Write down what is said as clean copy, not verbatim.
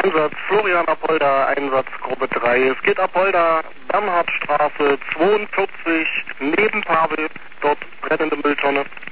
Einsatz Florian Apolda, Einsatzgruppe 3. Es geht Apolda, Bernhardstraße 42, neben Pavel, dort brennende Mülltonne.